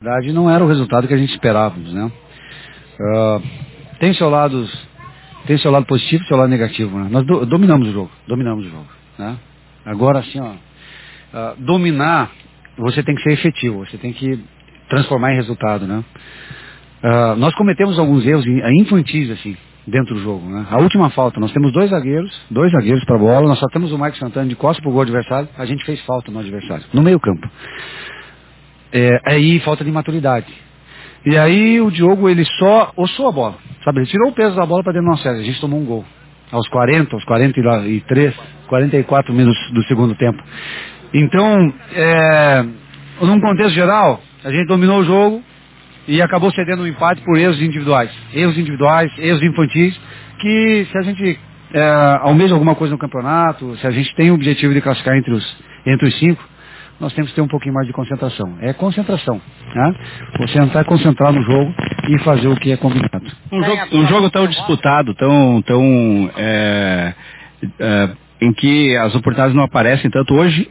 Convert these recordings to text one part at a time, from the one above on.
Na verdade, não era o resultado que a gente esperávamos, né? Tem seu lado positivo e seu lado negativo, né? Nós dominamos o jogo, né? Agora, assim, dominar, você tem que ser efetivo, você tem que transformar em resultado, né? Nós cometemos alguns erros infantis, assim, dentro do jogo, né? A última falta, nós temos dois zagueiros para a bola, nós só temos o Mike Santana de costas pro gol adversário, a gente fez falta no adversário, no meio campo. Aí falta de maturidade. E aí o Diogo, ele só ossou a bola, sabe? Ele tirou o peso da bola para dentro da nossa área. A gente tomou um gol. Aos 43, 44 minutos do segundo tempo. Então, num contexto geral, a gente dominou o jogo e acabou cedendo um empate por erros individuais, erros infantis, que se a gente almeja alguma coisa no campeonato, se a gente tem o objetivo de classificar entre os 5, nós temos que ter um pouquinho mais de concentração. É concentração, né? Você entrar concentrar no jogo e fazer o que é combinado. Um jogo tão disputado, em que as oportunidades não aparecem tanto. Hoje,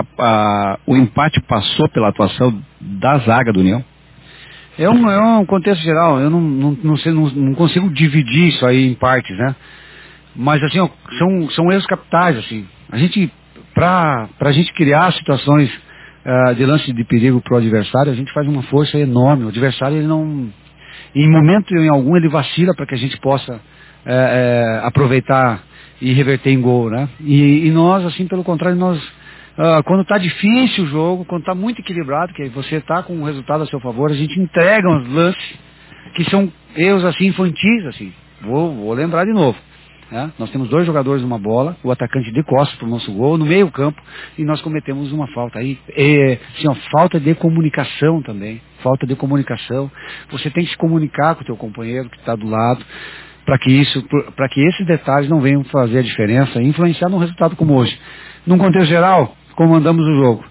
o empate passou pela atuação da zaga do União? É um contexto geral, eu não consigo dividir isso aí em partes, né? Mas assim, são erros capitais, assim. A gente, pra gente criar situações de lance de perigo pro adversário, a gente faz uma força enorme. O adversário, ele não, em momento algum, ele vacila para que a gente possa aproveitar e reverter em gol, né? E nós, assim, pelo contrário, quando está difícil o jogo, quando está muito equilibrado, que você está com o resultado a seu favor, a gente entrega uns lances que são erros assim infantis, assim. Vou lembrar de novo. Né? Nós temos 2 jogadores numa bola, o atacante de costas para o nosso gol, no meio campo, e nós cometemos uma falta aí. Falta de comunicação também. Falta de comunicação. Você tem que se comunicar com o teu companheiro que está do lado, para que esses detalhes não venham fazer a diferença e influenciar num resultado como hoje. Num contexto geral, comandamos o jogo.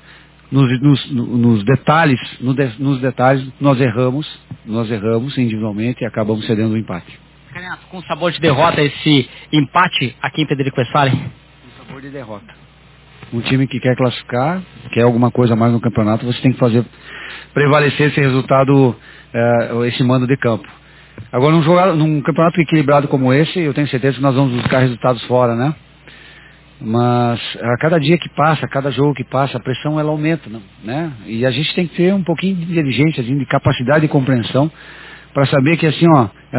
Nos detalhes, nós erramos individualmente e acabamos cedendo o empate. Canhato, com sabor de derrota esse empate aqui em Frederico Westphalen? Com sabor de derrota. Um time que quer classificar, quer alguma coisa a mais no campeonato, você tem que fazer prevalecer esse resultado, esse mando de campo. Agora, num campeonato equilibrado como esse, eu tenho certeza que nós vamos buscar resultados fora, né? Mas a cada dia que passa, a cada jogo que passa, a pressão ela aumenta, né? E a gente tem que ter um pouquinho de inteligência, de capacidade de compreensão, para saber que assim,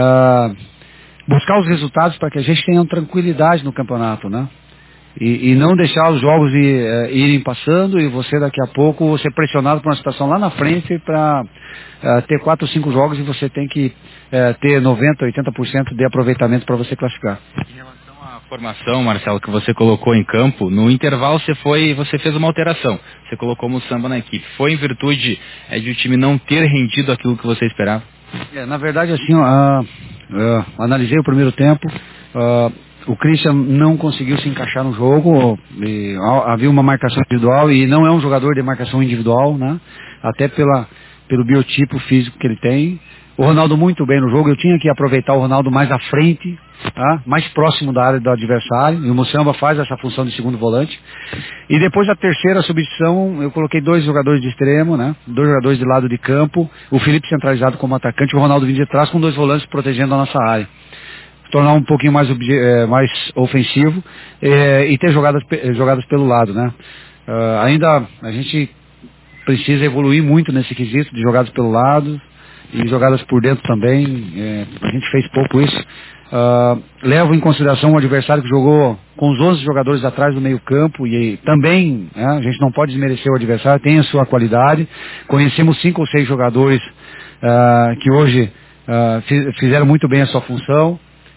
buscar os resultados para que a gente tenha tranquilidade no campeonato, né? E não deixar os jogos irem passando e você daqui a pouco ser pressionado por uma situação lá na frente para ter 4 ou 5 jogos e você tem que ter 90%, 80% de aproveitamento para você classificar. Em relação à formação, Marcelo, que você colocou em campo, no intervalo você fez uma alteração, você colocou o Samba na equipe. Foi em virtude de o time não ter rendido aquilo que você esperava? Na verdade, assim, analisei o primeiro tempo, o Christian não conseguiu se encaixar no jogo, havia uma marcação individual e não é um jogador de marcação individual, né? Até pelo biotipo físico que ele tem. O Ronaldo muito bem no jogo, eu tinha que aproveitar o Ronaldo mais à frente, tá? Mais próximo da área do adversário, e o Mussamba faz essa função de segundo volante. E depois da terceira substituição, eu coloquei 2 jogadores de extremo, né? 2 jogadores de lado de campo, o Felipe centralizado como atacante, o Ronaldo vindo de trás com 2 volantes protegendo a nossa área. Tornar um pouquinho mais ofensivo e ter jogadas pelo lado, né? Ainda a gente precisa evoluir muito nesse quesito de jogadas pelo lado e jogadas por dentro também. A gente fez pouco isso. Levo em consideração o adversário que jogou com os 11 jogadores atrás do meio campo e também a gente não pode desmerecer o adversário, tem a sua qualidade. Conhecemos 5 ou 6 jogadores que hoje fizeram muito bem a sua função.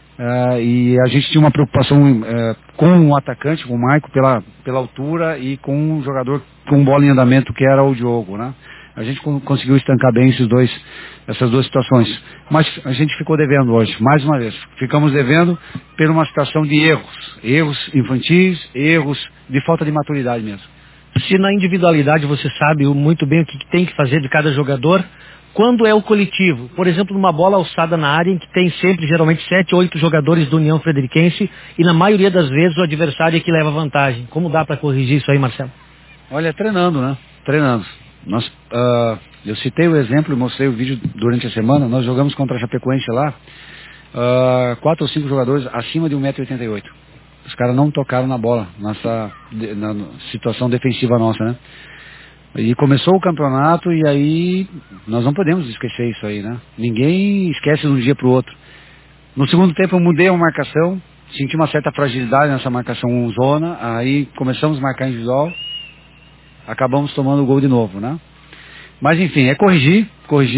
E a gente tinha uma preocupação com o atacante, com o Maico, pela altura e com um jogador com bola em andamento que era o Diogo, né? A gente conseguiu estancar bem essas duas situações, mas a gente ficou devendo hoje, mais uma vez, ficamos devendo por uma situação de erros infantis, erros de falta de maturidade mesmo. Se na individualidade você sabe muito bem o que tem que fazer de cada jogador, quando é o coletivo, por exemplo, numa bola alçada na área em que tem sempre, geralmente, 7 ou 8 jogadores do União Frederiquense e na maioria das vezes o adversário é que leva vantagem. Como dá para corrigir isso aí, Marcelo? Olha, treinando, né? Treinando. eu citei o exemplo e mostrei o vídeo durante a semana. Nós jogamos contra a Chapecoense lá, 4 ou 5 jogadores acima de 1,88 m. Os caras não tocaram na bola, na situação defensiva nossa, né? E começou o campeonato e aí nós não podemos esquecer isso aí, né? Ninguém esquece de um dia para o outro. No segundo tempo eu mudei a marcação, senti uma certa fragilidade nessa marcação zona, aí começamos a marcar individual, acabamos tomando o gol de novo, né? Mas enfim, é corrigir,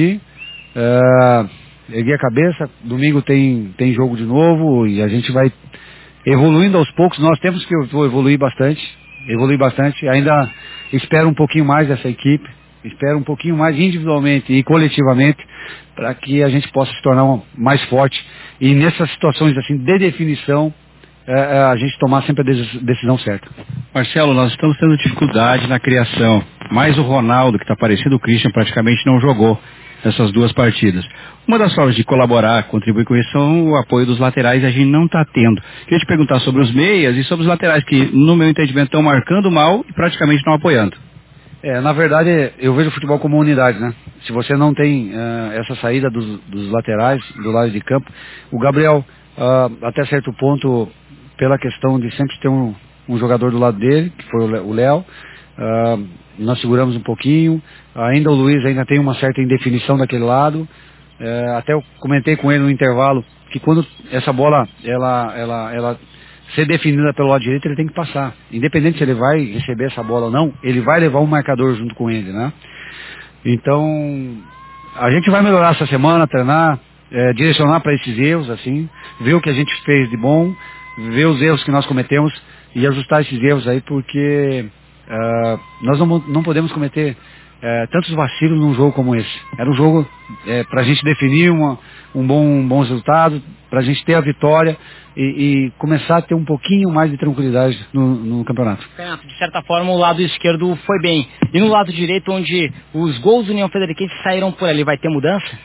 erguer a cabeça, domingo tem jogo de novo e a gente vai evoluindo aos poucos. Nós temos que evoluir bastante, ainda espero um pouquinho mais dessa equipe, espero um pouquinho mais individualmente e coletivamente para que a gente possa se tornar mais forte e nessas situações assim de definição a gente tomar sempre a decisão certa. Marcelo, nós estamos tendo dificuldade na criação, mas o Ronaldo, que está parecido, o Christian praticamente não jogou nessas 2 partidas. Uma das formas de colaborar, contribuir com isso, são o apoio dos laterais, a gente não está tendo. Queria te perguntar sobre os meias e sobre os laterais, que no meu entendimento estão marcando mal e praticamente não apoiando. Na verdade, eu vejo o futebol como uma unidade, né? Se você não tem essa saída dos laterais, do lado de campo, o Gabriel, até certo ponto, pela questão de sempre ter um jogador do lado dele, que foi o Léo, nós seguramos um pouquinho, ainda o Luiz ainda tem uma certa indefinição daquele lado, até eu comentei com ele no intervalo, que quando essa bola, ela ser definida pelo lado direito, ele tem que passar, independente se ele vai receber essa bola ou não, ele vai levar um marcador junto com ele, né? Então, a gente vai melhorar essa semana, treinar, direcionar para esses erros, assim, ver o que a gente fez de bom, ver os erros que nós cometemos e ajustar esses erros aí, porque nós não podemos cometer tantos vacilos num jogo como esse. Era um jogo para a gente definir um bom resultado, para a gente ter a vitória e começar a ter um pouquinho mais de tranquilidade no campeonato. De certa forma, o lado esquerdo foi bem. E no lado direito, onde os gols do União Frederiquense saíram por ali, vai ter mudança?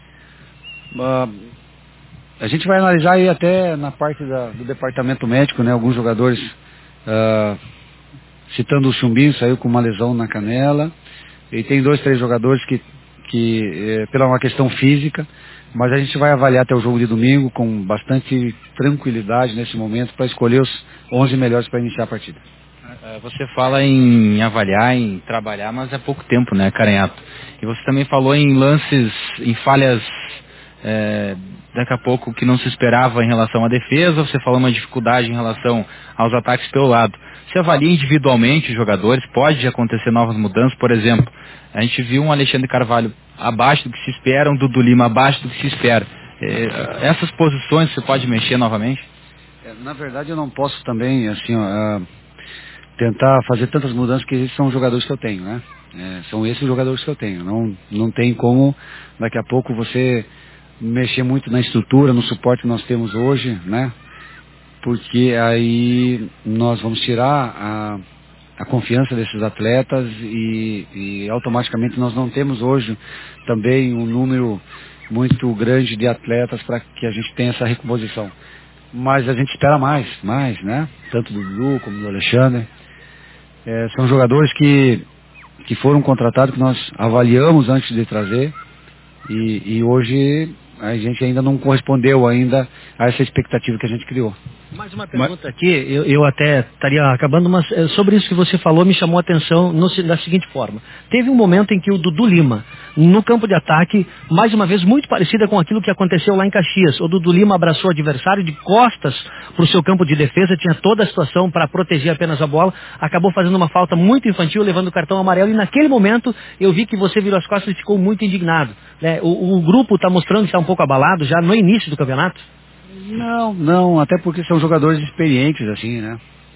A gente vai analisar aí até na parte do departamento médico, né? Alguns jogadores, citando o Chumbinho, saiu com uma lesão na canela. E tem 2, 3 jogadores que pela uma questão física, mas a gente vai avaliar até o jogo de domingo com bastante tranquilidade nesse momento para escolher os 11 melhores para iniciar a partida. Você fala em avaliar, em trabalhar, mas é pouco tempo, né, Caranhato? E você também falou em lances, em falhas, daqui a pouco, que não se esperava em relação à defesa, você falou uma dificuldade em relação aos ataques pelo lado. Você avalia individualmente os jogadores, pode acontecer novas mudanças, por exemplo, a gente viu um Alexandre Carvalho abaixo do que se espera, um Dudu Lima abaixo do que se espera. Essas posições você pode mexer novamente? Na verdade eu não posso também, assim, tentar fazer tantas mudanças, porque esses são os jogadores que eu tenho, né? São esses os jogadores que eu tenho. Não tem como, daqui a pouco, você mexer muito na estrutura, no suporte que nós temos hoje, né? Porque aí nós vamos tirar a confiança desses atletas e automaticamente nós não temos hoje também um número muito grande de atletas para que a gente tenha essa recomposição. Mas a gente espera mais, né? Tanto do Dudu como do Alexandre. São jogadores que foram contratados, que nós avaliamos antes de trazer e hoje a gente ainda não correspondeu ainda a essa expectativa que a gente criou. Mais uma pergunta aqui, eu até estaria acabando, mas sobre isso que você falou me chamou a atenção da seguinte forma. Teve um momento em que o Dudu Lima, no campo de ataque, mais uma vez muito parecida com aquilo que aconteceu lá em Caxias. O Dudu Lima abraçou o adversário de costas para o seu campo de defesa, tinha toda a situação para proteger apenas a bola, acabou fazendo uma falta muito infantil, levando o cartão amarelo, e naquele momento eu vi que você virou as costas e ficou muito indignado. O grupo está mostrando que está um pouco abalado já no início do campeonato? Não, até porque são jogadores experientes, assim, né?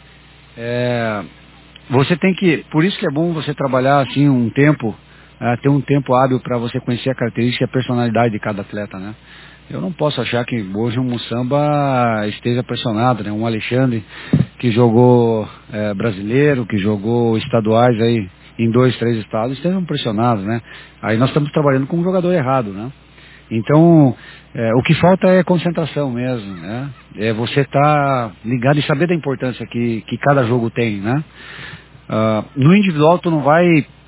Você tem que, por isso que é bom você trabalhar assim um tempo, ter um tempo hábil para você conhecer a característica e a personalidade de cada atleta, né? Eu não posso achar que hoje um Mussamba esteja pressionado, né? Um Alexandre que jogou brasileiro, que jogou estaduais aí em 2, 3 estados, estejam pressionados, né? Aí nós estamos trabalhando com um jogador errado, né? Então, o que falta é concentração mesmo, né? É você estar ligado e saber da importância que cada jogo tem, né? No individual, tu não vai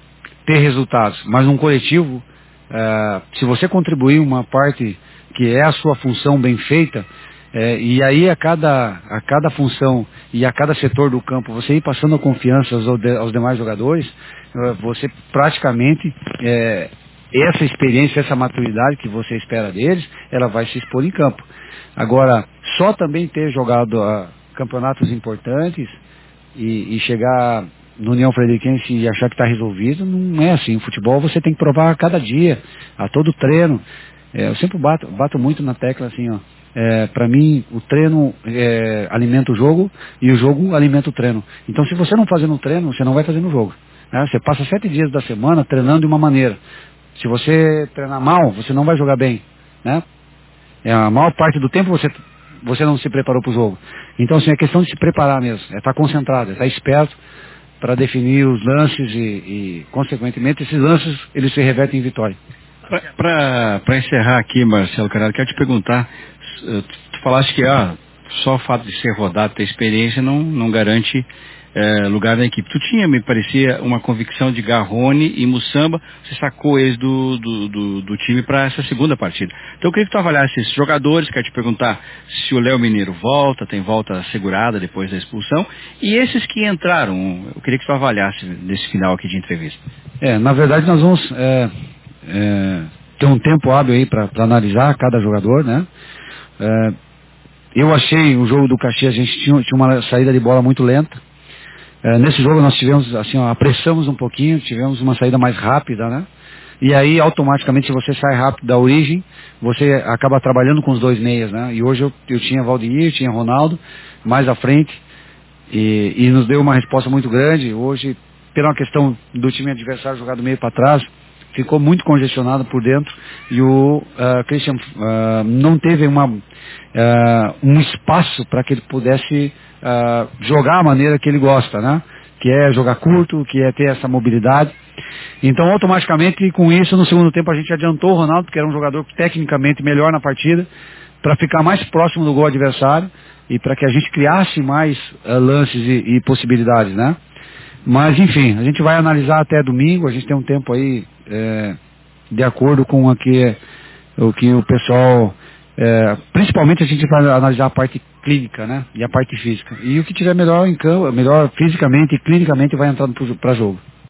ter resultados. Mas num coletivo, se você contribuir uma parte que é a sua função bem feita, e aí a cada função e a cada setor do campo você ir passando a confiança aos demais jogadores, você praticamente, essa experiência, essa maturidade que você espera deles, ela vai se expor em campo. Agora, só também ter jogado campeonatos importantes e chegar no União Frederiquense e achar que está resolvido, não é assim. O futebol você tem que provar a cada dia, a todo treino. Eu sempre bato muito na tecla assim, ó. Para mim, o treino alimenta o jogo e o jogo alimenta o treino. Então, se você não fazer no treino, você não vai fazer no jogo. Né? Você passa 7 dias da semana treinando de uma maneira. Se você treinar mal, você não vai jogar bem. Né? A maior parte do tempo você não se preparou para o jogo. Então, assim, é questão de se preparar mesmo. É estar concentrado, é estar esperto para definir os lances e, consequentemente, esses lances eles se revertem em vitória. Para encerrar aqui, Marcelo Carvalho, quero te perguntar, tu falaste que só o fato de ser rodado, ter experiência, não garante lugar na equipe. Tu tinha, me parecia, uma convicção de Garrone e Mussamba, você sacou eles do time para essa segunda partida. Então eu queria que tu avaliasse esses jogadores, quero te perguntar se o Léo Mineiro tem volta assegurada depois da expulsão, e esses que entraram, eu queria que tu avaliasse nesse final aqui de entrevista. Na verdade nós vamos ter um tempo hábil aí para analisar cada jogador, né? Eu achei o jogo do Caxias, a gente tinha uma saída de bola muito lenta. Nesse jogo nós tivemos, assim, apressamos um pouquinho, tivemos uma saída mais rápida, né? E aí, automaticamente, se você sai rápido da origem, você acaba trabalhando com os dois meias, né? E hoje eu tinha Valdir, tinha Ronaldo, mais à frente, e nos deu uma resposta muito grande. Hoje, pela questão do time adversário jogar do meio para trás, ficou muito congestionado por dentro, e o Christian não teve um espaço para que ele pudesse jogar a maneira que ele gosta, né? Que é jogar curto, que é ter essa mobilidade. Então, automaticamente, com isso, no segundo tempo, a gente adiantou o Ronaldo, que era um jogador tecnicamente melhor na partida, para ficar mais próximo do gol adversário e para que a gente criasse mais lances e possibilidades, né? Mas, enfim, a gente vai analisar até domingo, a gente tem um tempo aí de acordo com o que o pessoal... principalmente a gente vai analisar a parte clínica, né? E a parte física. E o que tiver melhor em campo, melhor fisicamente e clinicamente vai entrando para jogo.